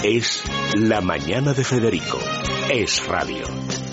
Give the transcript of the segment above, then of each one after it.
Es La Mañana de Federico. Es radio.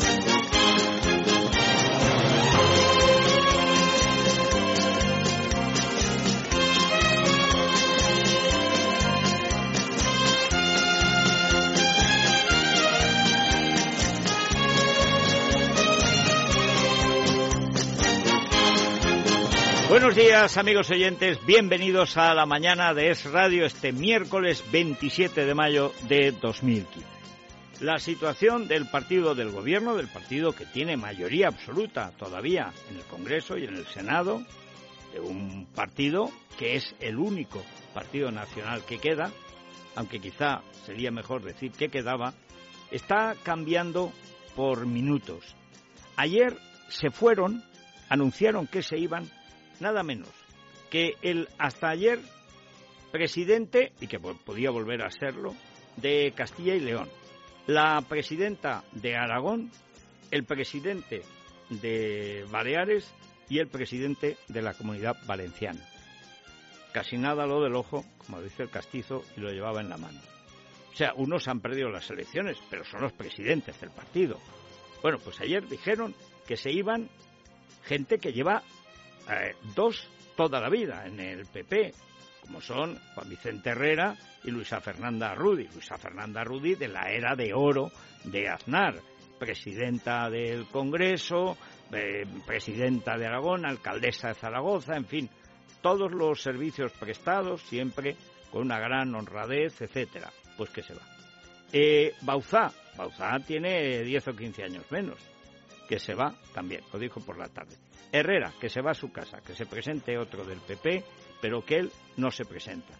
Buenos días, amigos oyentes, bienvenidos a la mañana de Es Radio este miércoles 27 de mayo de 2015. La situación del partido del gobierno, del partido que tiene mayoría absoluta todavía en el Congreso y en el Senado, de un partido que es el único partido nacional que queda, aunque quizá sería mejor decir que quedaba, está cambiando por minutos. Ayer se fueron, anunciaron que se iban, nada menos que el hasta ayer presidente, y que podía volver a serlo, de Castilla y León, la presidenta de Aragón, el presidente de Baleares y el presidente de la Comunidad Valenciana. Casi nada lo del ojo, como dice el castizo, y lo llevaba en la mano. O sea, unos han perdido las elecciones, pero son los presidentes del partido. Bueno, pues ayer dijeron que se iban gente que lleva dos toda la vida en el PP, como son Juan Vicente Herrera y Luisa Fernanda Rudy. Luisa Fernanda Rudy de la era de oro de Aznar, presidenta del Congreso, presidenta de Aragón, alcaldesa de Zaragoza, en fin, todos los servicios prestados, siempre con una gran honradez, etcétera. Pues que se va. Bauzá tiene 10 o 15 años menos, que se va también, lo dijo por la tarde. Herrera, que se va a su casa, que se presente otro del PP, pero que él no se presenta.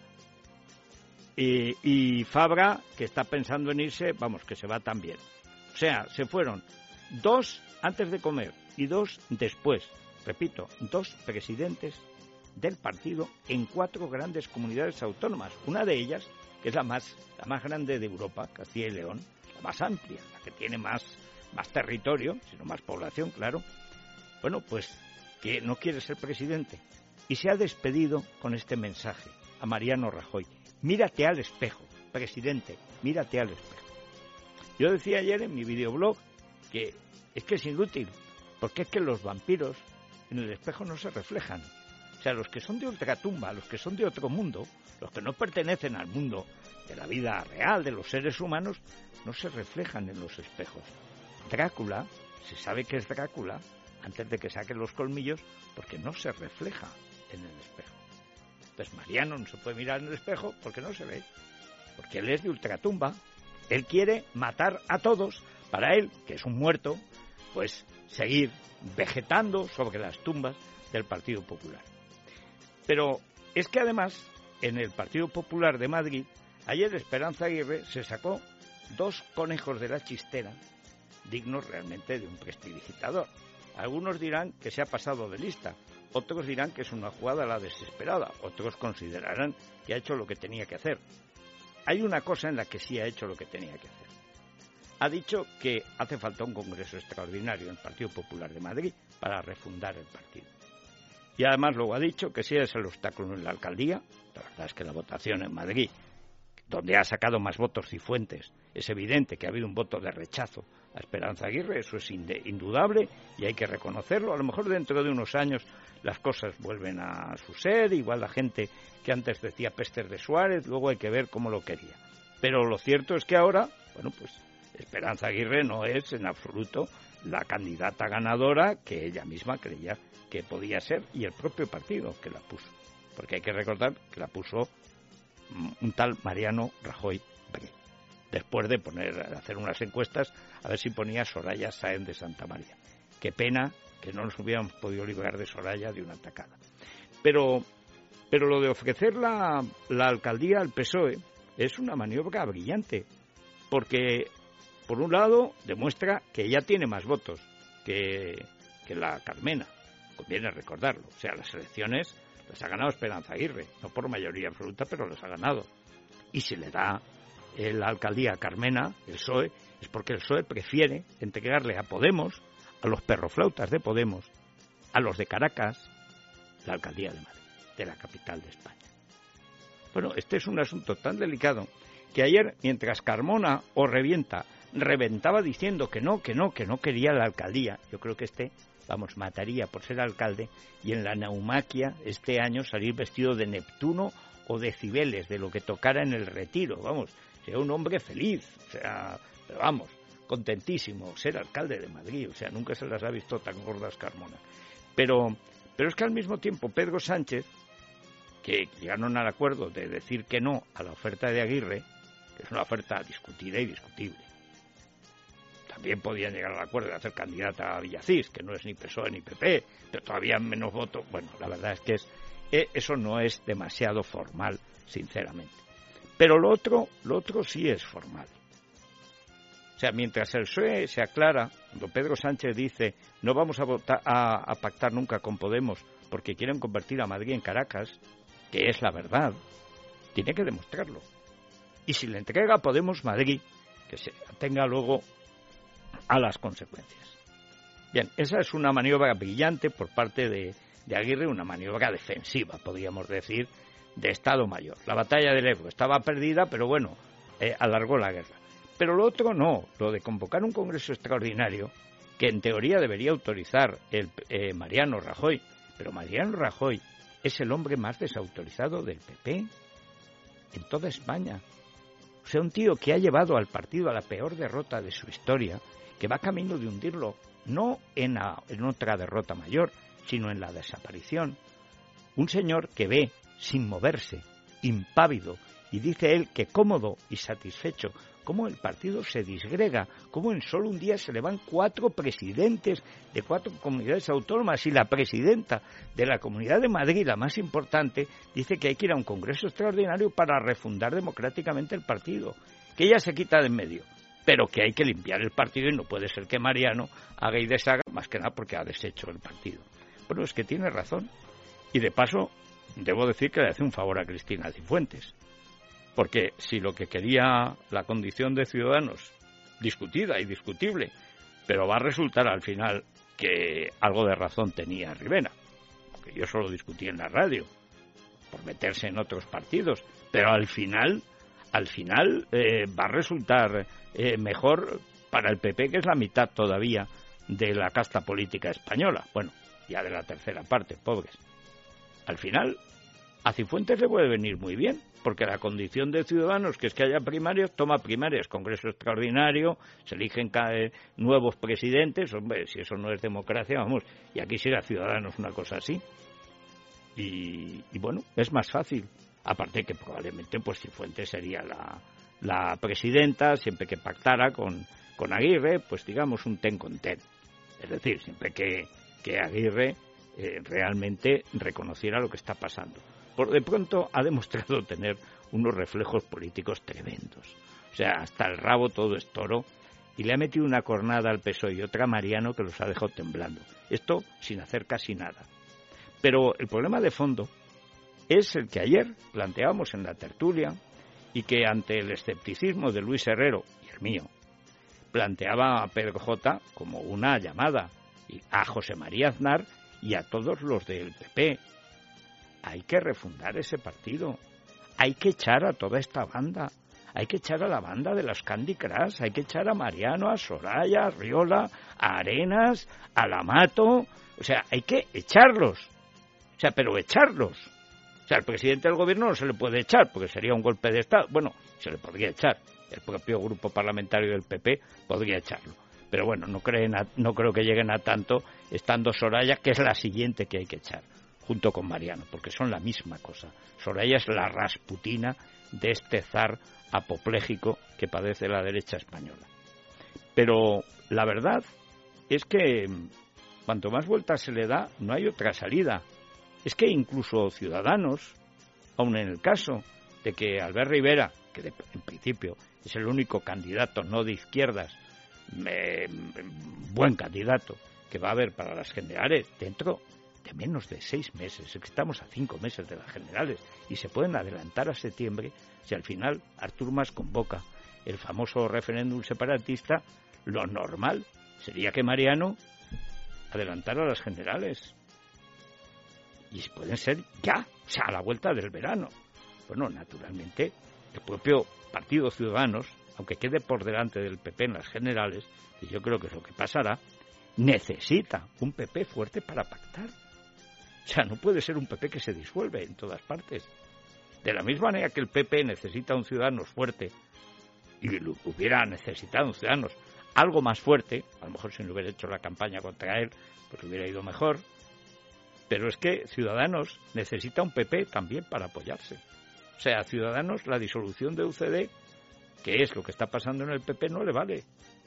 Y Fabra, que está pensando en irse, vamos, que se va también. O sea, se fueron 2 antes de comer y 2 después. Repito, 2 presidentes del partido en 4 grandes comunidades autónomas. Una de ellas, que es la más grande de Europa, Castilla y León, la más amplia, la que tiene más territorio, sino más población, claro. Bueno, pues que no quiere ser presidente. Y se ha despedido con este mensaje a Mariano Rajoy. Mírate al espejo, presidente, mírate al espejo. Yo decía ayer en mi videoblog que es inútil, porque es que los vampiros en el espejo no se reflejan. O sea, los que son de ultratumba, los que son de otro mundo, los que no pertenecen al mundo de la vida real, de los seres humanos, no se reflejan en los espejos. Drácula, se sabe que es Drácula antes de que saquen los colmillos, porque no se refleja en el espejo. Entonces Mariano no se puede mirar en el espejo porque no se ve, porque él es de ultratumba. Él quiere matar a todos para él, que es un muerto, pues seguir vegetando sobre las tumbas del Partido Popular. Pero es que además, en el Partido Popular de Madrid, ayer Esperanza Aguirre se sacó 2 conejos de la chistera dignos realmente de un prestidigitador. Algunos dirán que se ha pasado de lista, otros dirán que es una jugada a la desesperada, otros considerarán que ha hecho lo que tenía que hacer. Hay una cosa en la que sí ha hecho lo que tenía que hacer. Ha dicho que hace falta un congreso extraordinario en el Partido Popular de Madrid para refundar el partido. Y además luego ha dicho que si es el obstáculo en la alcaldía, la verdad es que la votación en Madrid, donde ha sacado más votos Cifuentes, es evidente que ha habido un voto de rechazo a Esperanza Aguirre, eso es indudable y hay que reconocerlo. A lo mejor dentro de unos años las cosas vuelven a su ser, igual la gente que antes decía pestes de Suárez, luego hay que ver cómo lo quería. Pero lo cierto es que ahora, bueno, pues Esperanza Aguirre no es en absoluto la candidata ganadora que ella misma creía que podía ser, y el propio partido que la puso, porque hay que recordar que la puso un tal Mariano Rajoy Bré, después de hacer unas encuestas a ver si ponía Soraya Sáenz de Santamaría. Qué pena que no nos hubiéramos podido librar de Soraya de una atacada. Pero lo de ofrecer la alcaldía al PSOE es una maniobra brillante, porque por un lado demuestra que ella tiene más votos que la Carmena, conviene recordarlo. O sea, las elecciones las ha ganado Esperanza Aguirre, no por mayoría absoluta, pero las ha ganado. Y si le da la alcaldía a Carmena, el PSOE, es porque el PSOE prefiere entregarle a Podemos, a los perroflautas de Podemos, a los de Caracas, la alcaldía de Madrid, de la capital de España. Bueno, este es un asunto tan delicado que ayer, mientras Carmona o reventaba diciendo que no quería la alcaldía, yo creo que mataría por ser alcalde, y en la naumaquia este año salir vestido de Neptuno o de Cibeles, de lo que tocara en el Retiro, sea un hombre feliz, pero contentísimo, ser alcalde de Madrid, nunca se las ha visto tan gordas Carmona. Pero es que al mismo tiempo Pedro Sánchez, que llegaron al acuerdo de decir que no a la oferta de Aguirre, que es una oferta discutida y discutible. También podían llegar al acuerdo de hacer candidata a Villacís, que no es ni PSOE ni PP, pero todavía menos votos. Bueno, la verdad es que eso no es demasiado formal, sinceramente. Pero lo otro sí es formal. Mientras el PSOE se aclara, cuando Pedro Sánchez dice no vamos a pactar nunca con Podemos porque quieren convertir a Madrid en Caracas, que es la verdad, tiene que demostrarlo. Y si le entrega a Podemos Madrid, que se atenga luego a las consecuencias. Bien, esa es una maniobra brillante por parte de Aguirre, una maniobra defensiva, podríamos decir, de Estado Mayor. La batalla del Ebro estaba perdida, pero bueno, alargó la guerra. Pero lo otro no, lo de convocar un congreso extraordinario, que en teoría debería autorizar Mariano Rajoy, pero Mariano Rajoy es el hombre más desautorizado del PP en toda España. Un tío que ha llevado al partido a la peor derrota de su historia, que va camino de hundirlo, no en otra derrota mayor, sino en la desaparición. Un señor que ve, sin moverse, impávido, y dice él que cómodo y satisfecho, cómo el partido se disgrega, cómo en solo un día se le van 4 presidentes de 4 comunidades autónomas y la presidenta de la Comunidad de Madrid, la más importante, dice que hay que ir a un congreso extraordinario para refundar democráticamente el partido, que ella se quita de en medio, pero que hay que limpiar el partido y no puede ser que Mariano haga y deshaga, más que nada porque ha deshecho el partido. Bueno, es que tiene razón. Y de paso, debo decir que le hace un favor a Cristina Cifuentes. Porque si lo que quería la condición de Ciudadanos, discutida y discutible, pero va a resultar al final que algo de razón tenía Rivera, porque yo solo discutí en la radio, por meterse en otros partidos, pero al final va a resultar mejor para el PP, que es la mitad todavía de la casta política española, bueno, ya de la tercera parte, pobres. Al final, a Cifuentes le puede venir muy bien, porque la condición de Ciudadanos, que es que haya primarias, toma primarias, congreso extraordinario, se eligen nuevos presidentes, hombre, si eso no es democracia, y aquí será Ciudadanos una cosa así. Y bueno, es más fácil, aparte que probablemente pues Cifuentes sería la presidenta, siempre que pactara con Aguirre, pues digamos un ten con ten, es decir, siempre que Aguirre realmente reconociera lo que está pasando. Por de pronto ha demostrado tener unos reflejos políticos tremendos. Hasta el rabo todo es toro, y le ha metido una cornada al PSOE y otra a Mariano que los ha dejado temblando. Esto sin hacer casi nada. Pero el problema de fondo es el que ayer planteábamos en la tertulia y que ante el escepticismo de Luis Herrero y el mío, planteaba a Pedro J. como una llamada a José María Aznar y a todos los del PP. Hay que refundar ese partido, hay que echar a toda esta banda, hay que echar a la banda de las Candy Crush, hay que echar a Mariano, a Soraya, a Riola, a Arenas, a Lamato, hay que echarlos, pero echarlos. El presidente del gobierno no se le puede echar porque sería un golpe de Estado. Bueno, se le podría echar, el propio grupo parlamentario del PP podría echarlo. Pero bueno, no creo que lleguen a tanto estando Soraya, que es la siguiente que hay que echar, junto con Mariano, porque son la misma cosa. Soraya es la Rasputina de este zar apopléjico que padece la derecha española. Pero la verdad es que cuanto más vueltas se le da, no hay otra salida. Es que incluso Ciudadanos, aun en el caso de que Albert Rivera, que en principio es el único candidato no de izquierdas, buen candidato que va a haber para las generales dentro de menos de 6 meses, es que estamos a 5 meses de las generales y se pueden adelantar a septiembre si al final Artur Mas convoca el famoso referéndum separatista. Lo normal sería que Mariano adelantara las generales y pueden ser ya, a la vuelta del verano. Bueno, naturalmente el propio Partido Ciudadanos, aunque quede por delante del PP en las generales, y yo creo que es lo que pasará, necesita un PP fuerte para pactar. O sea, no puede ser un PP que se disuelve en todas partes. De la misma manera que el PP necesita un Ciudadanos fuerte, y hubiera necesitado un Ciudadanos algo más fuerte, a lo mejor si no hubiera hecho la campaña contra él, pues hubiera ido mejor, pero es que Ciudadanos necesita un PP también para apoyarse. O sea, a Ciudadanos la disolución de UCD, que es lo que está pasando en el PP, no le vale.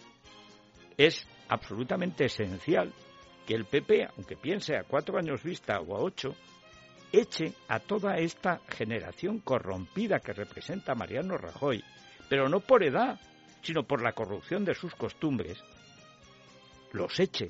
Es absolutamente esencial que el PP, aunque piense a 4 años vista o a 8, eche a toda esta generación corrompida que representa Mariano Rajoy, pero no por edad, sino por la corrupción de sus costumbres, los eche.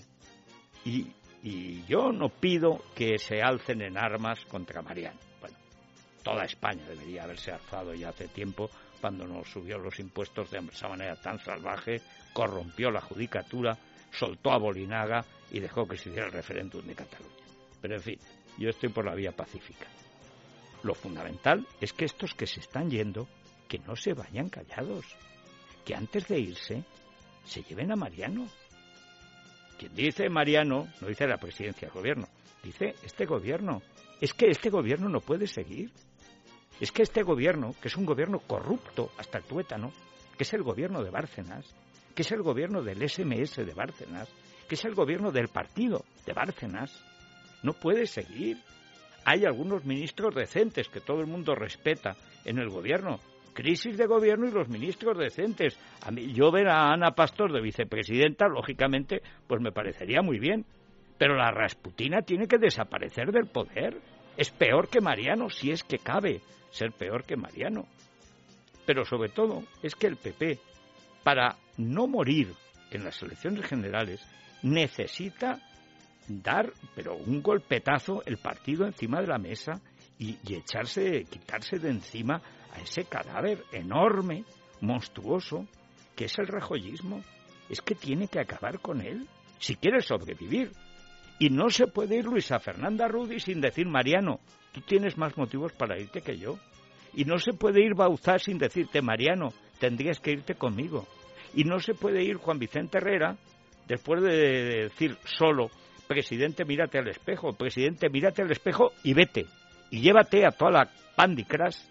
Y yo no pido que se alcen en armas contra Mariano. Bueno, toda España debería haberse alzado ya hace tiempo, cuando nos subió los impuestos de esa manera tan salvaje, corrompió la judicatura, soltó a Bolinaga y dejó que se hiciera el referéndum de Cataluña. Pero en fin, yo estoy por la vía pacífica. Lo fundamental es que estos que se están yendo, que no se vayan callados, que antes de irse se lleven a Mariano. Quien dice Mariano no dice la presidencia del gobierno, dice este gobierno. Es que este gobierno no puede seguir. Es que este gobierno, que es un gobierno corrupto hasta el tuétano, que es el gobierno de Bárcenas, que es el gobierno del SMS de Bárcenas, que es el gobierno del partido de Bárcenas, no puede seguir. Hay algunos ministros decentes que todo el mundo respeta en el gobierno. Crisis de gobierno y los ministros decentes. A mí, yo ver a Ana Pastor de vicepresidenta, lógicamente, pues me parecería muy bien. Pero la Rasputina tiene que desaparecer del poder. Es peor que Mariano, si es que cabe ser peor que Mariano. Pero sobre todo es que el PP, para no morir en las elecciones generales, necesita dar, pero un golpetazo, el partido encima de la mesa y quitarse de encima a ese cadáver enorme, monstruoso, que es el rajoyismo. Es que tiene que acabar con él, si quiere sobrevivir. Y no se puede ir Luisa Fernanda Rudis sin decir, Mariano, tú tienes más motivos para irte que yo. Y no se puede ir Bauzá sin decirte, Mariano, tendrías que irte conmigo. Y no se puede ir Juan Vicente Herrera, después de decir solo, presidente, mírate al espejo, presidente, mírate al espejo y vete. Y llévate a toda la pandicras.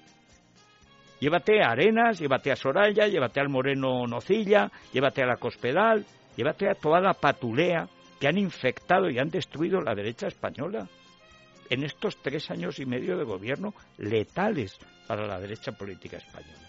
Llévate a Arenas, llévate a Soraya, llévate al Moreno Nocilla, llévate a la Cospedal, llévate a toda la patulea que han infectado y han destruido la derecha española en estos 3 años y medio de gobierno letales para la derecha política española.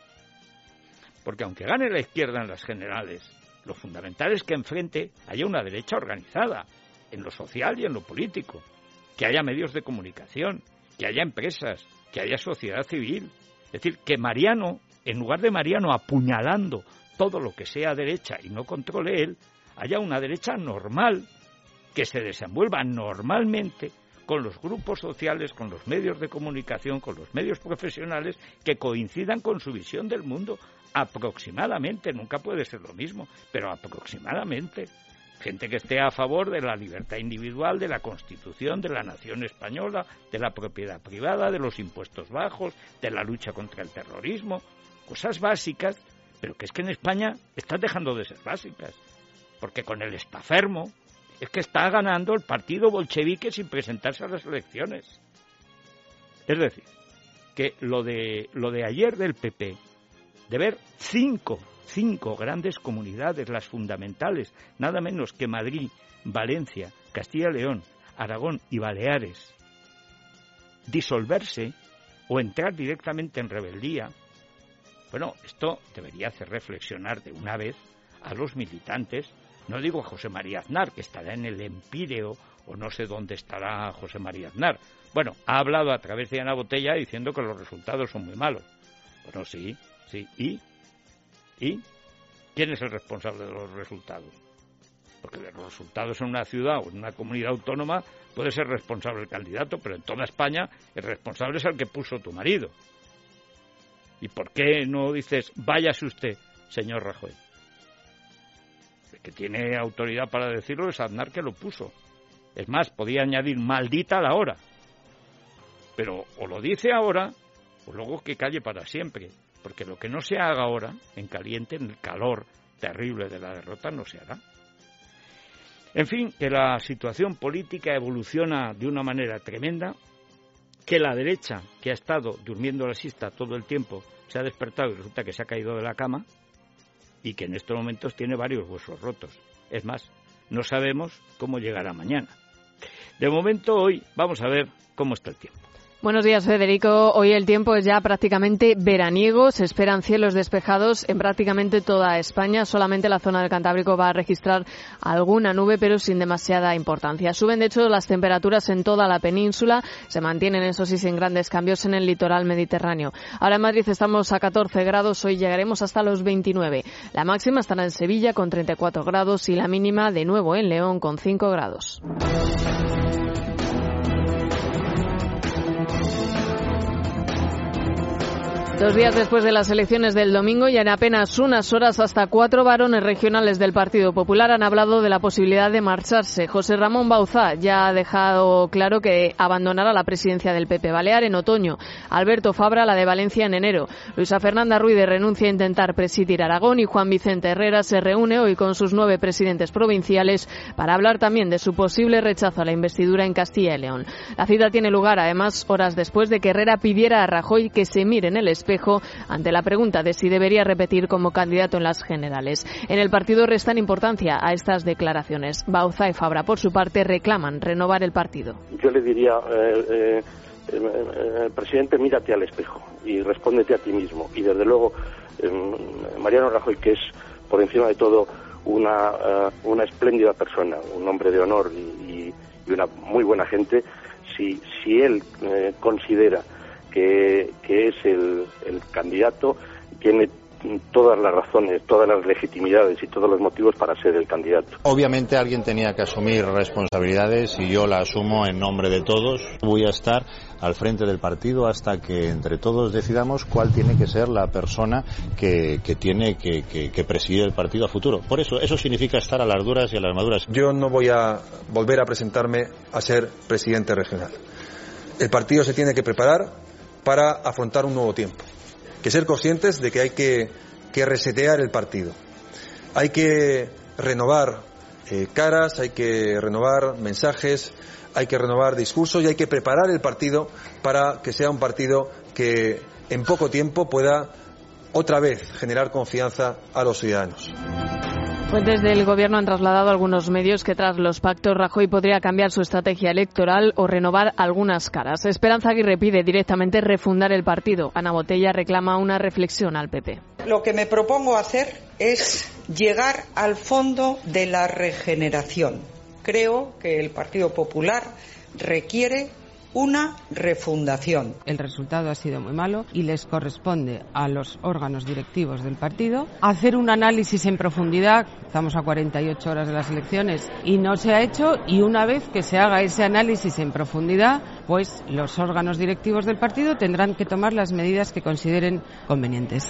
Porque aunque gane la izquierda en las generales, lo fundamental es que enfrente haya una derecha organizada, en lo social y en lo político, que haya medios de comunicación, que haya empresas, que haya sociedad civil. Es decir, que Mariano, en lugar de Mariano apuñalando todo lo que sea derecha y no controle él, haya una derecha normal, que se desenvuelva normalmente con los grupos sociales, con los medios de comunicación, con los medios profesionales, que coincidan con su visión del mundo, aproximadamente, nunca puede ser lo mismo, pero aproximadamente. Gente que esté a favor de la libertad individual, de la Constitución, de la nación española, de la propiedad privada, de los impuestos bajos, de la lucha contra el terrorismo, cosas básicas, pero que es que en España están dejando de ser básicas, porque con el estafermo es que está ganando el partido bolchevique sin presentarse a las elecciones. Es decir, que lo de ayer del PP, de ver cinco grandes comunidades, las fundamentales, nada menos que Madrid, Valencia, Castilla y León, Aragón y Baleares, disolverse o entrar directamente en rebeldía, bueno, esto debería hacer reflexionar de una vez a los militantes. No digo a José María Aznar, que estará en el Empíreo, o no sé dónde estará José María Aznar. Bueno, ha hablado a través de Ana Botella diciendo que los resultados son muy malos. Bueno, sí, ¿y quién es el responsable de los resultados? Porque de los resultados en una ciudad o en una comunidad autónoma puede ser responsable el candidato, pero en toda España el responsable es el que puso tu marido. ¿Y por qué no dices, váyase usted, señor Rajoy? El que tiene autoridad para decirlo es Aznar, que lo puso. Es más, podía añadir maldita a la hora. Pero o lo dice ahora, pues luego que calle para siempre, porque lo que no se haga ahora, en caliente, en el calor terrible de la derrota, no se hará. En fin, que la situación política evoluciona de una manera tremenda, que la derecha, que ha estado durmiendo la siesta todo el tiempo, se ha despertado y resulta que se ha caído de la cama, y que en estos momentos tiene varios huesos rotos. Es más, no sabemos cómo llegará mañana. De momento, hoy vamos a ver cómo está el tiempo. Buenos días, Federico. Hoy el tiempo es ya prácticamente veraniego. Se esperan cielos despejados en prácticamente toda España. Solamente la zona del Cantábrico va a registrar alguna nube, pero sin demasiada importancia. Suben, de hecho, las temperaturas en toda la península. Se mantienen, eso sí, sin grandes cambios en el litoral mediterráneo. Ahora en Madrid estamos a 14 grados. Hoy llegaremos hasta los 29. La máxima estará en Sevilla con 34 grados y la mínima, de nuevo, en León con 5 grados. 2 días después de las elecciones del domingo y en apenas unas horas hasta 4 varones regionales del Partido Popular han hablado de la posibilidad de marcharse. José Ramón Bauzá ya ha dejado claro que abandonará la presidencia del PP Balear en otoño. Alberto Fabra la de Valencia en enero. Luisa Fernanda Ruiz renuncia a intentar presidir Aragón y Juan Vicente Herrera se reúne hoy con sus 9 presidentes provinciales para hablar también de su posible rechazo a la investidura en Castilla y León. La cita tiene lugar, además, horas después de que Herrera pidiera a Rajoy que se mire en el espejo ante la pregunta de si debería repetir como candidato en las generales. En el partido restan importancia a estas declaraciones. Bauzá y Fabra, por su parte, reclaman renovar el partido. Yo le diría, presidente, mírate al espejo y respóndete a ti mismo. Y desde luego, Mariano Rajoy, que es por encima de todo una espléndida persona, un hombre de honor y una muy buena gente, si él considera que es el candidato, tiene todas las razones, todas las legitimidades y todos los motivos para ser el candidato. Obviamente alguien tenía que asumir responsabilidades y yo la asumo en nombre de todos. Voy a estar al frente del partido hasta que entre todos decidamos cuál tiene que ser la persona que tiene que presidir el partido a futuro. Por eso significa estar a las duras y a las maduras. Yo no voy a volver a presentarme a ser presidente regional. El partido se tiene que preparar para afrontar un nuevo tiempo. Que ser conscientes de que hay que resetear el partido. Hay que renovar caras, hay que renovar mensajes, hay que renovar discursos y hay que preparar el partido para que sea un partido que en poco tiempo pueda otra vez generar confianza a los ciudadanos. Fuentes del Gobierno han trasladado a algunos medios que tras los pactos Rajoy podría cambiar su estrategia electoral o renovar algunas caras. Esperanza Aguirre pide directamente refundar el partido. Ana Botella reclama una reflexión al PP. Lo que me propongo hacer es llegar al fondo de la regeneración. Creo que el Partido Popular requiere una refundación. El resultado ha sido muy malo y les corresponde a los órganos directivos del partido hacer un análisis en profundidad. Estamos a 48 horas de las elecciones y no se ha hecho, y una vez que se haga ese análisis en profundidad, pues los órganos directivos del partido tendrán que tomar las medidas que consideren convenientes.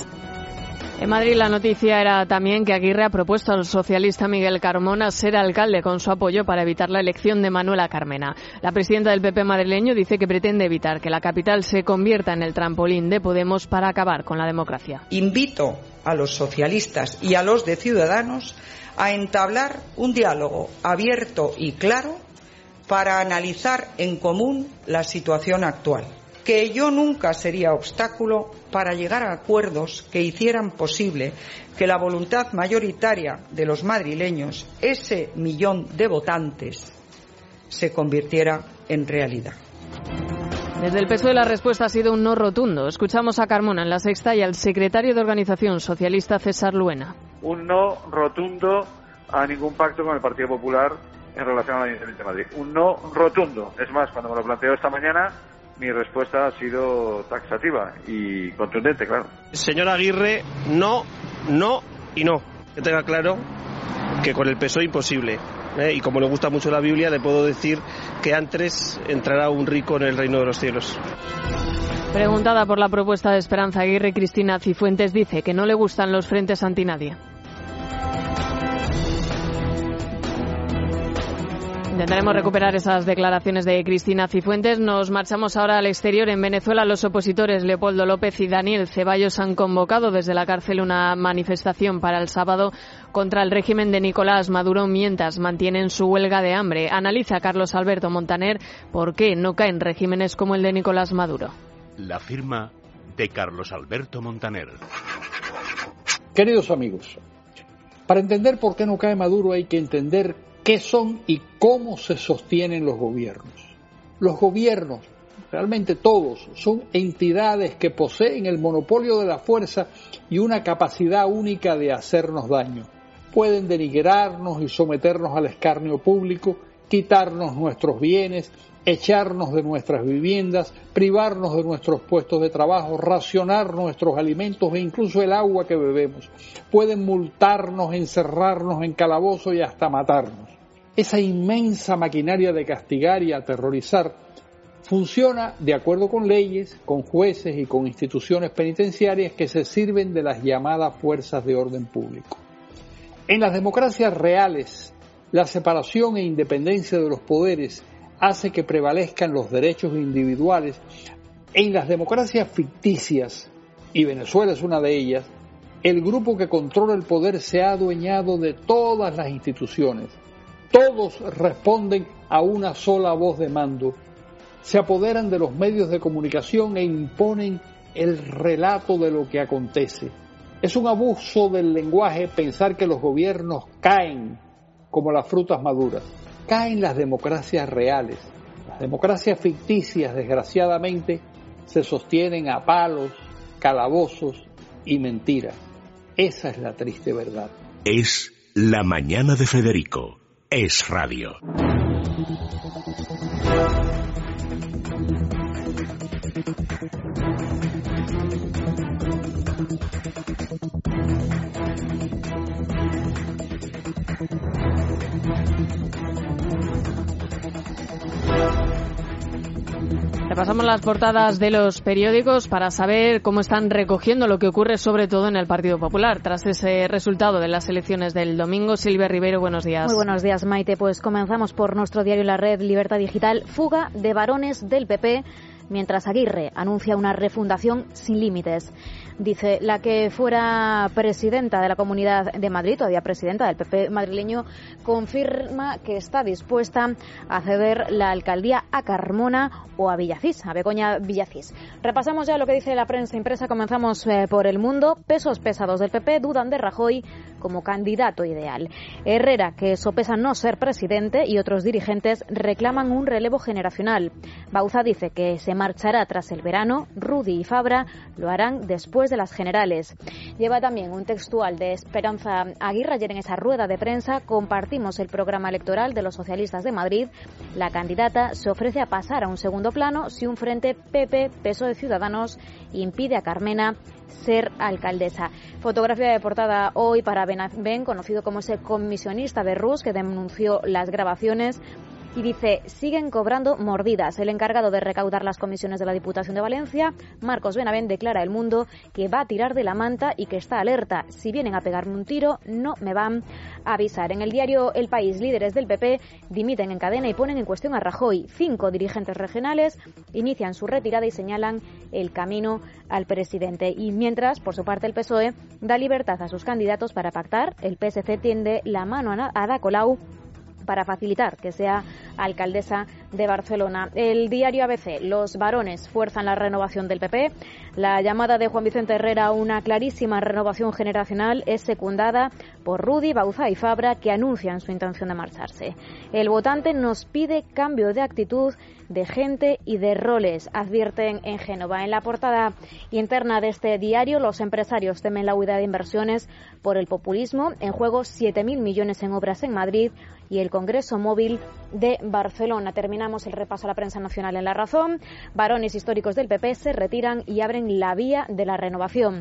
En Madrid la noticia era también que Aguirre ha propuesto al socialista Miguel Carmona ser alcalde con su apoyo para evitar la elección de Manuela Carmena. La presidenta del PP madrileño dice que pretende evitar que la capital se convierta en el trampolín de Podemos para acabar con la democracia. Invito a los socialistas y a los de Ciudadanos a entablar un diálogo abierto y claro para analizar en común la situación actual. Que yo nunca sería obstáculo para llegar a acuerdos que hicieran posible que la voluntad mayoritaria de los madrileños, ese 1 millón de votantes, se convirtiera en realidad. Desde el PSOE la respuesta ha sido un no rotundo. Escuchamos a Carmona en La Sexta y al secretario de Organización Socialista, César Luena. Un no rotundo a ningún pacto con el Partido Popular en relación al Ayuntamiento de Madrid. Un no rotundo. Es más, cuando me lo planteo esta mañana, mi respuesta ha sido taxativa y contundente, claro. Señora Aguirre, no y no. Que tenga claro que con el PSOE imposible. Y como le gusta mucho la Biblia, le puedo decir que antes entrará un rico en el reino de los cielos. Preguntada por la propuesta de Esperanza Aguirre, Cristina Cifuentes dice que no le gustan los frentes antinadie. Intentaremos recuperar esas declaraciones de Cristina Cifuentes. Nos marchamos ahora al exterior. En Venezuela, los opositores Leopoldo López y Daniel Ceballos han convocado desde la cárcel una manifestación para el sábado contra el régimen de Nicolás Maduro mientras mantienen su huelga de hambre. Analiza Carlos Alberto Montaner por qué no caen regímenes como el de Nicolás Maduro. La firma de Carlos Alberto Montaner. Queridos amigos, para entender por qué no cae Maduro hay que entender qué son y cómo se sostienen los gobiernos. Los gobiernos, realmente todos, son entidades que poseen el monopolio de la fuerza y una capacidad única de hacernos daño. Pueden denigrarnos y someternos al escarnio público, quitarnos nuestros bienes, echarnos de nuestras viviendas, privarnos de nuestros puestos de trabajo, racionar nuestros alimentos e incluso el agua que bebemos. Pueden multarnos, encerrarnos en calabozo y hasta matarnos. Esa inmensa maquinaria de castigar y aterrorizar funciona de acuerdo con leyes, con jueces y con instituciones penitenciarias que se sirven de las llamadas fuerzas de orden público. En las democracias reales, la separación e independencia de los poderes hace que prevalezcan los derechos individuales. En las democracias ficticias, y Venezuela es una de ellas, el grupo que controla el poder se ha adueñado de todas las instituciones. Todos responden a una sola voz de mando. Se apoderan de los medios de comunicación e imponen el relato de lo que acontece. Es un abuso del lenguaje pensar que los gobiernos caen como las frutas maduras. Caen las democracias reales. Las democracias ficticias, desgraciadamente, se sostienen a palos, calabozos y mentiras. Esa es la triste verdad. Es La Mañana de Federico. Es Radio. Repasamos las portadas de los periódicos para saber cómo están recogiendo lo que ocurre sobre todo en el Partido Popular. Tras ese resultado de las elecciones del domingo, Silvia Rivero, buenos días. Muy buenos días, Maite. Pues comenzamos por nuestro diario La Red, Libertad Digital. Fuga de varones del PP, mientras Aguirre anuncia una refundación sin límites. Dice, la que fuera presidenta de la Comunidad de Madrid, todavía presidenta del PP madrileño, confirma que está dispuesta a ceder la alcaldía a Carmona o a Villacís, a Begoña Villacís. Repasamos ya lo que dice la prensa impresa. Comenzamos por El Mundo. Pesos pesados del PP dudan de Rajoy como candidato ideal. Herrera, que sopesa no ser presidente, y otros dirigentes reclaman un relevo generacional. Bauza dice que se marchará tras el verano. Rudy y Fabra lo harán después de las generales. Lleva también un textual de Esperanza Aguirre. Ayer en esa rueda de prensa compartimos el programa electoral de los socialistas de Madrid. La candidata se ofrece a pasar a un segundo plano si un frente PP-PSOE Ciudadanos impide a Carmena ser alcaldesa. Fotografía de portada hoy para Benavent, conocido como ese comisionista de Rus que denunció las grabaciones. Y dice, siguen cobrando mordidas. El encargado de recaudar las comisiones de la Diputación de Valencia, Marcos Benavent, declara a El Mundo que va a tirar de la manta y que está alerta. Si vienen a pegarme un tiro, no me van a avisar. En el diario El País, líderes del PP dimiten en cadena y ponen en cuestión a Rajoy. 5 dirigentes regionales inician su retirada y señalan el camino al presidente. Y mientras, por su parte, el PSOE da libertad a sus candidatos para pactar. El PSC tiende la mano a Ada Colau para facilitar que sea alcaldesa de Barcelona. El diario ABC, los varones fuerzan la renovación del PP. La llamada de Juan Vicente Herrera a una clarísima renovación generacional es secundada por Rudy, Bauza y Fabra, que anuncian su intención de marcharse. El votante nos pide cambio de actitud, de gente y de roles, advierten en Génova. En la portada interna de este diario, los empresarios temen la huida de inversiones por el populismo. En juego 7.000 millones en obras en Madrid y el Congreso Móvil de Barcelona. Terminamos el repaso a la prensa nacional en La Razón. Varones históricos del PP se retiran y abren la vía de la renovación.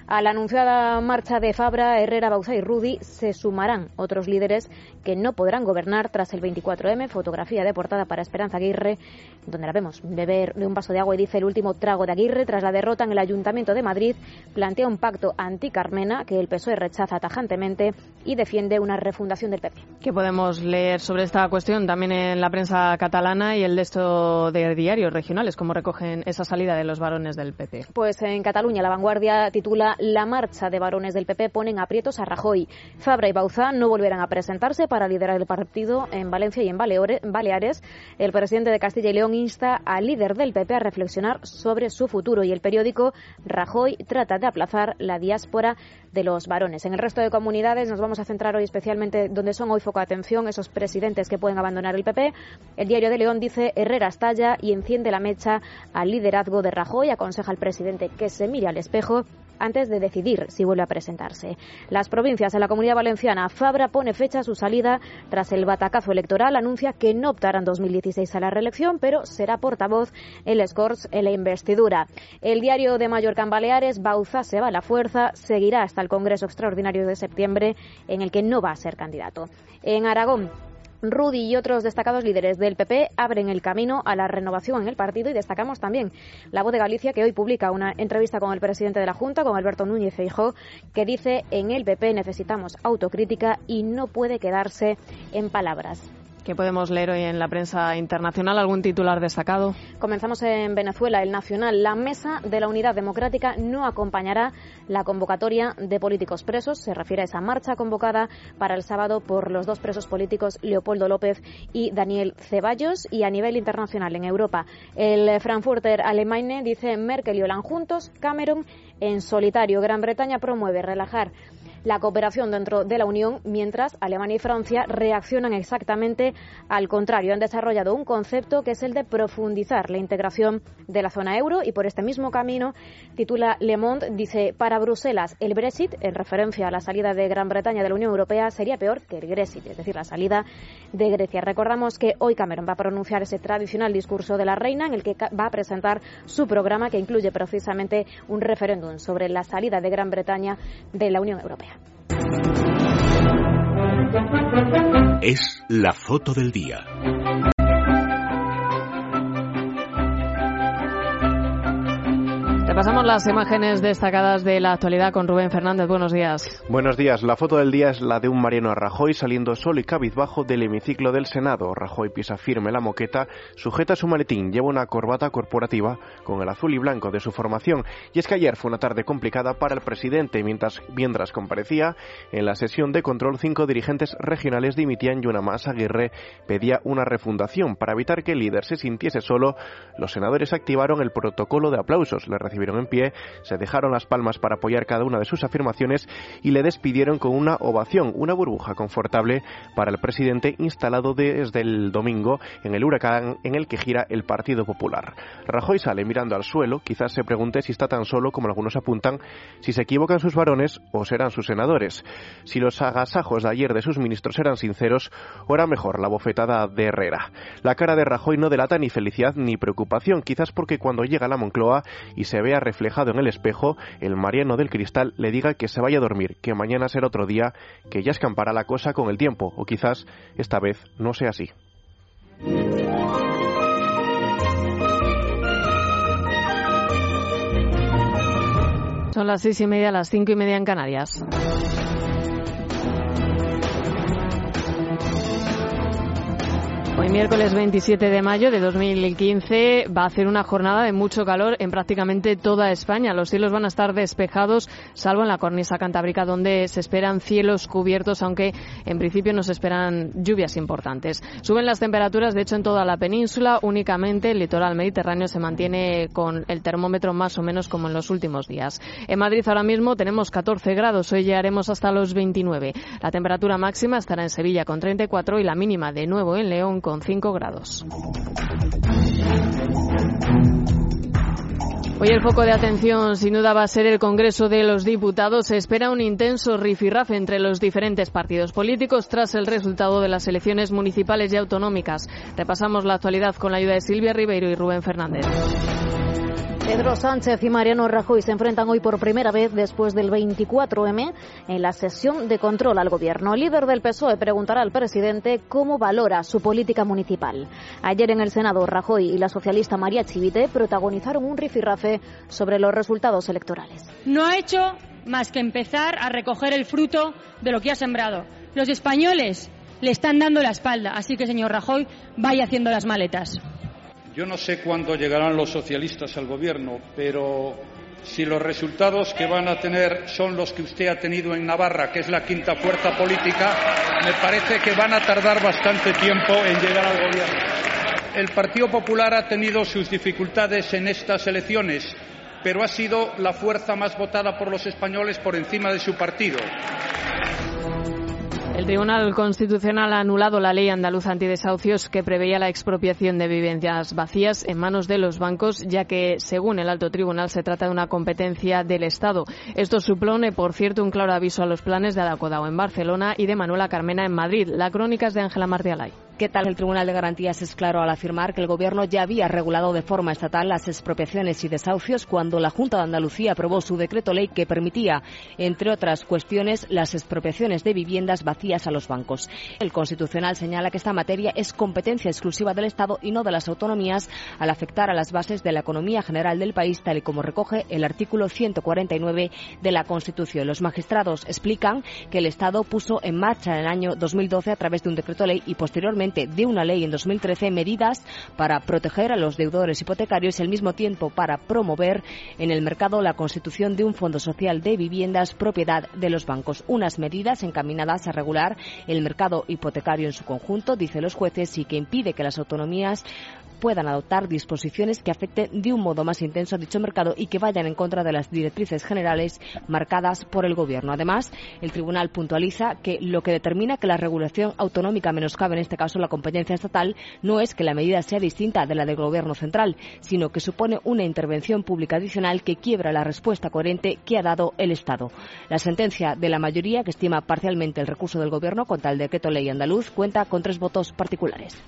A la anunciada marcha de Fabra, Herrera, Bauzá y Rudy se sumarán otros líderes que no podrán gobernar tras el 24M. Fotografía de portada para Esperanza Aguirre, donde la vemos beber de un vaso de agua y dice: el último trago de Aguirre tras la derrota en el Ayuntamiento de Madrid. Plantea un pacto anti-Carmena que el PSOE rechaza tajantemente y defiende una refundación del PP. ¿Qué podemos leer sobre esta cuestión también en la prensa catalana y el resto de diarios regionales? ¿Cómo recogen esa salida de los varones del PP? Pues en Cataluña, La Vanguardia titula: la marcha de varones del PP ponen aprietos a Rajoy. Fabra y Bauzá no volverán a presentarse para liderar el partido en Valencia y en Baleares. El presidente de Castilla y León insta al líder del PP a reflexionar sobre su futuro. Y el periódico: Rajoy trata de aplazar la diáspora de los varones. En el resto de comunidades nos vamos a centrar hoy especialmente donde son hoy foco de atención esos presidentes que pueden abandonar el PP. El Diario de León dice: Herrera estalla y enciende la mecha al liderazgo de Rajoy. Aconseja al presidente que se mire al espejo antes de decidir si vuelve a presentarse. Las provincias en la Comunidad Valenciana: Fabra pone fecha a su salida tras el batacazo electoral, anuncia que no optará en 2016 a la reelección, pero será portavoz en les Corts en la investidura. El Diario de Mallorca: en Baleares, Bauzá se va a la fuerza, seguirá hasta el Congreso Extraordinario de septiembre, en el que no va a ser candidato. En Aragón, Rudy y otros destacados líderes del PP abren el camino a la renovación en el partido, y destacamos también La Voz de Galicia, que hoy publica una entrevista con el presidente de la Junta, con Alberto Núñez Feijóo, que dice: en el PP necesitamos autocrítica y no puede quedarse en palabras. ¿Qué podemos leer hoy en la prensa internacional? ¿Algún titular destacado? Comenzamos en Venezuela. El Nacional: la Mesa de la Unidad Democrática no acompañará la convocatoria de políticos presos. Se refiere a esa marcha convocada para el sábado por los dos presos políticos Leopoldo López y Daniel Ceballos. Y a nivel internacional, en Europa, el Frankfurter Allgemeine dice: Merkel y Hollande juntos, Cameron en solitario. Gran Bretaña promueve relajar la cooperación dentro de la Unión, mientras Alemania y Francia reaccionan exactamente al contrario. Han desarrollado un concepto que es el de profundizar la integración de la zona euro, y por este mismo camino, titula Le Monde, dice: para Bruselas el Brexit, en referencia a la salida de Gran Bretaña de la Unión Europea, sería peor que el Grexit, es decir, la salida de Grecia. Recordamos que hoy Cameron va a pronunciar ese tradicional discurso de la reina, en el que va a presentar su programa, que incluye precisamente un referéndum sobre la salida de Gran Bretaña de la Unión Europea. Es la foto del día. Repasamos las imágenes destacadas de la actualidad con Rubén Fernández. Buenos días. Buenos días. La foto del día es la de un Mariano Rajoy saliendo solo y cabizbajo del hemiciclo del Senado. Rajoy pisa firme la moqueta, sujeta su maletín, lleva una corbata corporativa con el azul y blanco de su formación. Y es que ayer fue una tarde complicada para el presidente. Mientras comparecía en la sesión de control, 5 dirigentes regionales dimitían y una más, Aguirre, pedía una refundación. Para evitar que el líder se sintiese solo, los senadores activaron el protocolo de aplausos. Le recibieron en pie, se dejaron las palmas para apoyar cada una de sus afirmaciones y le despidieron con una ovación, una burbuja confortable para el presidente instalado desde el domingo en el huracán en el que gira el Partido Popular. Rajoy sale mirando al suelo, quizás se pregunte si está tan solo como algunos apuntan, si se equivocan sus varones o serán sus senadores, si los agasajos de ayer de sus ministros eran sinceros o era mejor la bofetada de Herrera. La cara de Rajoy no delata ni felicidad ni preocupación, quizás porque cuando llega a la Moncloa y se vea reflejado en el espejo, el Mariano del Cristal le diga que se vaya a dormir, que mañana será otro día, que ya escampará la cosa con el tiempo, o quizás esta vez no sea así. Son las 6:30, las 5:30 en Canarias. Hoy miércoles 27 de mayo de 2015 va a hacer una jornada de mucho calor en prácticamente toda España. Los cielos van a estar despejados, salvo en la cornisa cantábrica, donde se esperan cielos cubiertos, aunque en principio no se esperan lluvias importantes. Suben las temperaturas, de hecho, en toda la península. Únicamente el litoral mediterráneo se mantiene con el termómetro más o menos como en los últimos días. En Madrid ahora mismo tenemos 14 grados, hoy llegaremos hasta los 29. La temperatura máxima estará en Sevilla con 34 y la mínima de nuevo en León con 5 grados. Hoy el foco de atención sin duda va a ser el Congreso de los Diputados. Se espera un intenso rifirrafe entre los diferentes partidos políticos tras el resultado de las elecciones municipales y autonómicas. Repasamos la actualidad con la ayuda de Silvia Ribeiro y Rubén Fernández. Pedro Sánchez y Mariano Rajoy se enfrentan hoy por primera vez después del 24M en la sesión de control al gobierno. El líder del PSOE preguntará al presidente cómo valora su política municipal. Ayer en el Senado, Rajoy y la socialista María Chivite protagonizaron un rifirrafe sobre los resultados electorales. No ha hecho más que empezar a recoger el fruto de lo que ha sembrado. Los españoles le están dando la espalda, así que, señor Rajoy, vaya haciendo las maletas. Yo no sé cuándo llegarán los socialistas al gobierno, pero si los resultados que van a tener son los que usted ha tenido en Navarra, que es la quinta fuerza política, me parece que van a tardar bastante tiempo en llegar al gobierno. El Partido Popular ha tenido sus dificultades en estas elecciones, pero ha sido la fuerza más votada por los españoles por encima de su partido. El Tribunal Constitucional ha anulado la ley andaluza antidesahucios que preveía la expropiación de viviendas vacías en manos de los bancos, ya que, según el alto tribunal, se trata de una competencia del Estado. Esto supone, por cierto, un claro aviso a los planes de Ada Colau en Barcelona y de Manuela Carmena en Madrid. La crónica es de Ángela Mardialay. ¿Qué tal? El Tribunal de Garantías es claro al afirmar que el Gobierno ya había regulado de forma estatal las expropiaciones y desahucios cuando la Junta de Andalucía aprobó su decreto ley que permitía, entre otras cuestiones, las expropiaciones de viviendas vacías a los bancos. El Constitucional señala que esta materia es competencia exclusiva del Estado y no de las autonomías al afectar a las bases de la economía general del país, tal y como recoge el artículo 149 de la Constitución. Los magistrados explican que el Estado puso en marcha en el año 2012 a través de un decreto ley y posteriormente de una ley en 2013 medidas para proteger a los deudores hipotecarios y al mismo tiempo para promover en el mercado la constitución de un fondo social de viviendas propiedad de los bancos. Unas medidas encaminadas a regular el mercado hipotecario en su conjunto, dicen los jueces, y que impide que las autonomías puedan adoptar disposiciones que afecten de un modo más intenso a dicho mercado y que vayan en contra de las directrices generales marcadas por el Gobierno. Además, el Tribunal puntualiza que lo que determina que la regulación autonómica menoscabe, en este caso la competencia estatal, no es que la medida sea distinta de la del Gobierno central, sino que supone una intervención pública adicional que quiebra la respuesta coherente que ha dado el Estado. La sentencia de la mayoría, que estima parcialmente el recurso del Gobierno contra el decreto ley andaluz, cuenta con 3 votos particulares.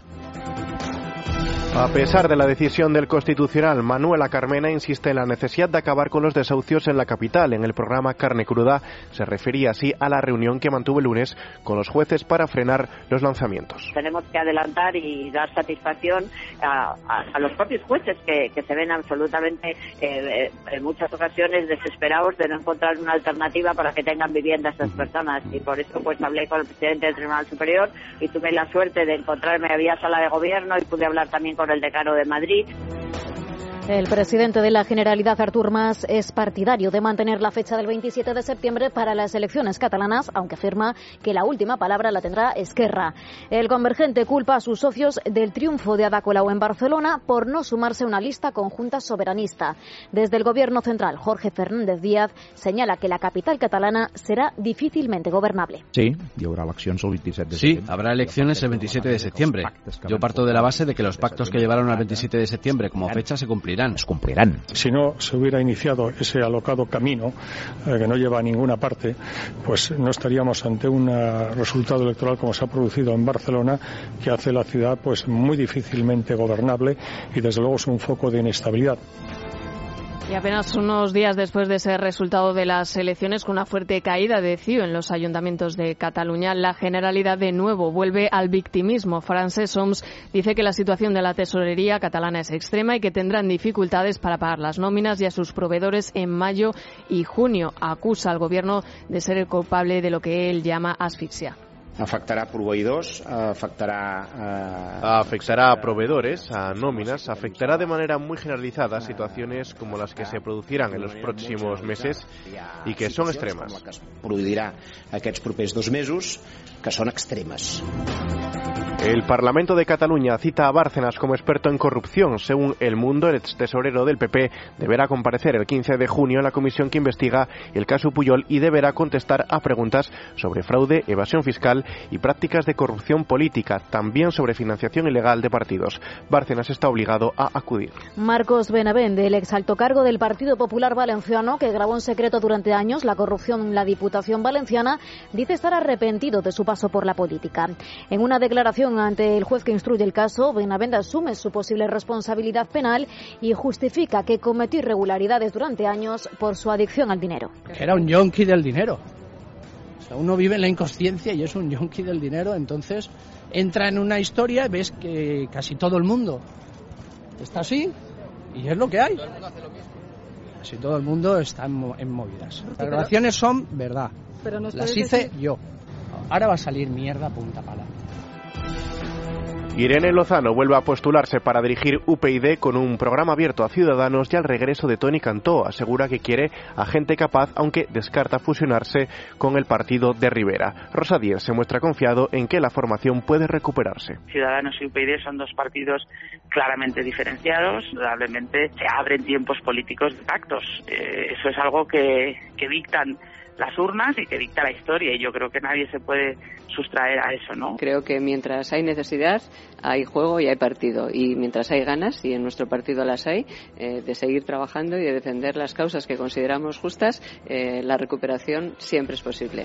A pesar de la decisión del Constitucional, Manuela Carmena insiste en la necesidad de acabar con los desahucios en la capital. En el programa Carne Cruda se refería así a la reunión que mantuvo el lunes con los jueces para frenar los lanzamientos. Tenemos que adelantar y dar satisfacción a los propios jueces que se ven absolutamente en muchas ocasiones desesperados de no encontrar una alternativa para que tengan vivienda estas personas, y por eso pues hablé con el presidente del Tribunal Superior y tuve la suerte de encontrarme, había sala de gobierno y pude hablar también con el decano de Madrid. El presidente de la Generalitat, Artur Mas, es partidario de mantener la fecha del 27 de septiembre para las elecciones catalanas, aunque afirma que la última palabra la tendrá Esquerra. El convergente culpa a sus socios del triunfo de Ada Colau en Barcelona por no sumarse a una lista conjunta soberanista. Desde el Gobierno central, Jorge Fernández Díaz señala que la capital catalana será difícilmente gobernable. Sí, habrá elecciones el 27 de septiembre. Sí, habrá elecciones el 27 de septiembre. Yo parto de la base de que los pactos que llevaron al 27 de septiembre como fecha se cumplirán. Si no se hubiera iniciado ese alocado camino que no lleva a ninguna parte, pues no estaríamos ante un resultado electoral como se ha producido en Barcelona, que hace la ciudad pues muy difícilmente gobernable y desde luego es un foco de inestabilidad. Y apenas unos días después de ese resultado de las elecciones, con una fuerte caída de CiU en los ayuntamientos de Cataluña, la Generalidad de nuevo vuelve al victimismo. Francesc Homs dice que la situación de la tesorería catalana es extrema y que tendrán dificultades para pagar las nóminas y a sus proveedores en mayo y junio. Acusa al Gobierno de ser el culpable de lo que él llama asfixia. Afectará a proveïdors, afectará a proveedores, a nóminas, afectará de manera muy generalizada situaciones como las que se producirán en los próximos meses y que son extremas. Produirà aquests propers 2 mesos que són extremes. El Parlamento de Cataluña cita a Bárcenas como experto en corrupción. Según El Mundo, el extesorero del PP deberá comparecer el 15 de junio en la comisión que investiga el caso Pujol y deberá contestar a preguntas sobre fraude, evasión fiscal y prácticas de corrupción política, también sobre financiación ilegal de partidos. Bárcenas está obligado a acudir. Marcos Benavente, el exalto cargo del Partido Popular Valenciano, que grabó en secreto durante años la corrupción en la Diputación Valenciana, dice estar arrepentido de su paso por la política. En una declaración declaración ante el juez que instruye el caso, Benavente asume su posible responsabilidad penal y justifica que cometió irregularidades durante años por su adicción al dinero. Era un yonki del dinero. O sea, uno vive en la inconsciencia y es un yonki del dinero, entonces entra en una historia y ves que casi todo el mundo está así y es lo que hay. Casi todo el mundo está en movidas. Las grabaciones son verdad. Pero las hice yo. Ahora va a salir mierda punta pala. Irene Lozano vuelve a postularse para dirigir UPyD con un programa abierto a Ciudadanos y al regreso de Toni Cantó. Asegura que quiere a gente capaz, aunque descarta fusionarse con el partido de Rivera. Rosa Díez se muestra confiado en que la formación puede recuperarse. Ciudadanos y UPyD son dos partidos claramente diferenciados. Probablemente se abren tiempos políticos de pactos. Eso es algo que dictan las urnas y que dicta la historia, y yo creo que nadie se puede sustraer a eso, ¿no? Creo que mientras hay necesidad, hay juego y hay partido, y mientras hay ganas, y en nuestro partido las hay, de seguir trabajando y de defender las causas que consideramos justas, la recuperación siempre es posible.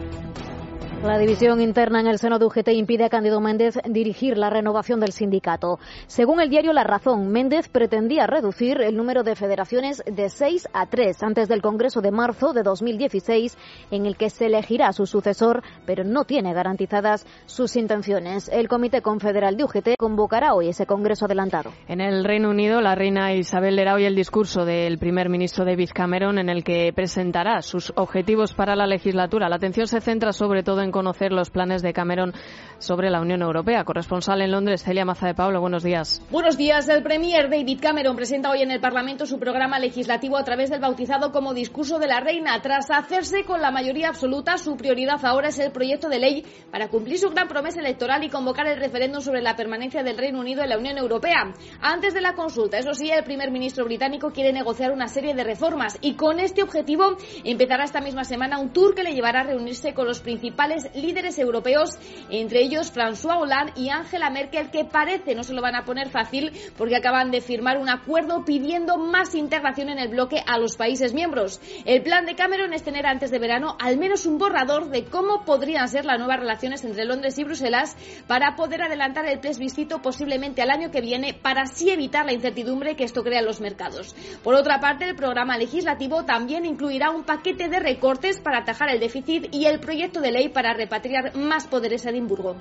La división interna en el seno de UGT impide a Cándido Méndez dirigir la renovación del sindicato. Según el diario La Razón, Méndez pretendía reducir el número de federaciones de 6 a 3 antes del Congreso de marzo de 2016, en el que se elegirá a su sucesor, pero no tiene garantizadas sus intenciones. El Comité Confederal de UGT convocará hoy ese Congreso adelantado. En el Reino Unido, la reina Isabel leerá hoy el discurso del primer ministro David Cameron, en el que presentará sus objetivos para la legislatura. La atención se centra sobre todo en conocer los planes de Cameron sobre la Unión Europea. Corresponsal en Londres, Celia Maza de Pablo, buenos días. Buenos días. El premier David Cameron presenta hoy en el Parlamento su programa legislativo a través del bautizado como Discurso de la Reina. Tras hacerse con la mayoría absoluta, su prioridad ahora es el proyecto de ley para cumplir su gran promesa electoral y convocar el referéndum sobre la permanencia del Reino Unido en la Unión Europea. Antes de la consulta, eso sí, el primer ministro británico quiere negociar una serie de reformas y con este objetivo empezará esta misma semana un tour que le llevará a reunirse con los principales líderes europeos, entre ellos François Hollande y Angela Merkel, que parece no se lo van a poner fácil porque acaban de firmar un acuerdo pidiendo más integración en el bloque a los países miembros. El plan de Cameron es tener antes de verano al menos un borrador de cómo podrían ser las nuevas relaciones entre Londres y Bruselas para poder adelantar el plebiscito posiblemente al año que viene, para así evitar la incertidumbre que esto crea en los mercados. Por otra parte, el programa legislativo también incluirá un paquete de recortes para atajar el déficit y el proyecto de ley para repatriar más poderes a Edimburgo.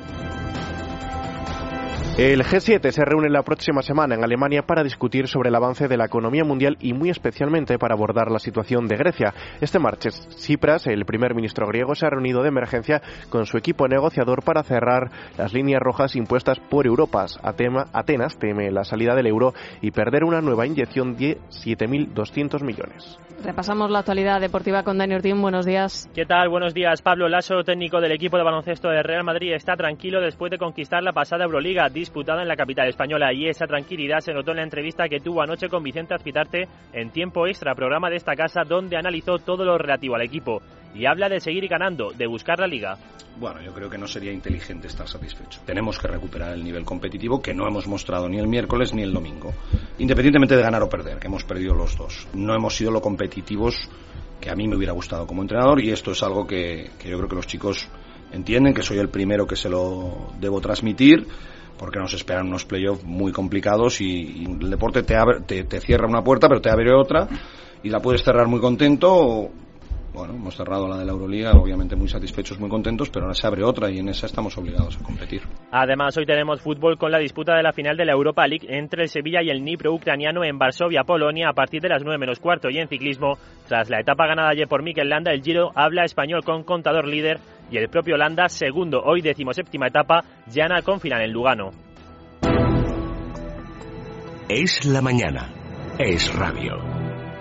El G7 se reúne la próxima semana en Alemania para discutir sobre el avance de la economía mundial y muy especialmente para abordar la situación de Grecia. Este martes, Tsipras, el primer ministro griego, se ha reunido de emergencia con su equipo negociador para cerrar las líneas rojas impuestas por Europa. Atenas teme la salida del euro y perder una nueva inyección de 7.200 millones. Repasamos la actualidad deportiva con Dani Ortín. Buenos días. ¿Qué tal? Buenos días. Pablo Laso, técnico del equipo de baloncesto de Real Madrid, está tranquilo después de conquistar la pasada Euroliga disputada en la capital española, y esa tranquilidad se notó en la entrevista que tuvo anoche con Vicente Azpitarte en Tiempo Extra, programa de esta casa donde analizó todo lo relativo al equipo y habla de seguir ganando, de buscar la liga. Bueno, yo creo que no sería inteligente estar satisfecho. Tenemos que recuperar el nivel competitivo que no hemos mostrado ni el miércoles ni el domingo, independientemente de ganar o perder, que hemos perdido los dos. No hemos sido lo competitivos que a mí me hubiera gustado como entrenador, y esto es algo que yo creo que los chicos entienden, que soy el primero que se lo debo transmitir, porque nos esperan unos playoffs muy complicados y el deporte te cierra una puerta pero te abre otra, y la puedes cerrar muy contento. Bueno, hemos cerrado la de la Euroliga, obviamente muy satisfechos, muy contentos, pero ahora se abre otra y en esa estamos obligados a competir. Además, hoy tenemos fútbol con la disputa de la final de la Europa League entre el Sevilla y el Dnipro ucraniano en Varsovia, Polonia, a partir de las 9:15. Y en ciclismo, tras la etapa ganada ayer por Mikel Landa, el Giro habla español con Contador líder y el propio Landa segundo. Hoy 17ª etapa, llana con final en Lugano. Es la mañana. Es radio.